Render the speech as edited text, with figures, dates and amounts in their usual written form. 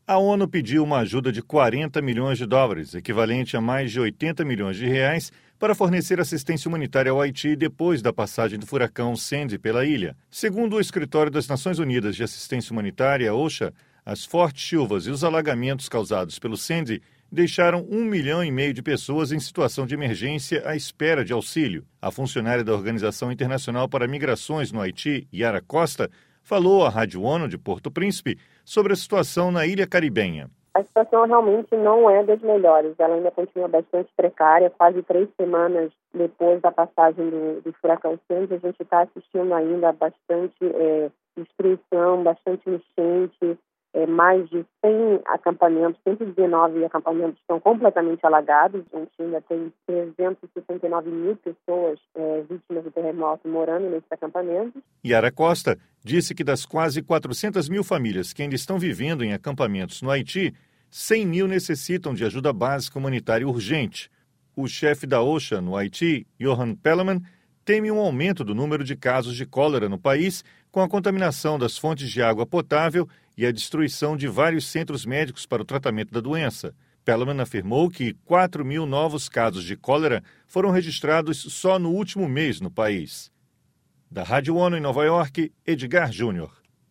A ONU pediu uma ajuda de 40 milhões de dólares, equivalente a mais de 80 milhões de reais, para fornecer assistência humanitária ao Haiti depois da passagem do furacão Sandy pela ilha. Segundo o Escritório das Nações Unidas de Assistência Humanitária, OCHA, as fortes chuvas e os alagamentos causados pelo Sandy deixaram 1,5 milhão de pessoas em situação de emergência à espera de auxílio. A funcionária da Organização Internacional para Migrações no Haiti, Yara Costa, falou à Rádio ONU de Porto Príncipe sobre a situação na ilha caribenha. A situação realmente não é das melhores, ela ainda continua bastante precária. Quase 3 semanas depois da passagem do furacão Sandy, a gente está assistindo ainda bastante destruição, bastante enchente. Mais de 100 acampamentos, 119 acampamentos estão completamente alagados. A gente ainda tem 369 mil pessoas vítimas do terremoto morando nesses acampamentos. Yara Costa disse que das quase 400 mil famílias que ainda estão vivendo em acampamentos no Haiti, 100 mil necessitam de ajuda básica humanitária urgente. O chefe da OCHA no Haiti, Johan Pelleman, teme um aumento do número de casos de cólera no país com a contaminação das fontes de água potável e a destruição de vários centros médicos para o tratamento da doença. Pelleman afirmou que 4 mil novos casos de cólera foram registrados só no último mês no país. Da Rádio ONU em Nova York, Edgar Júnior.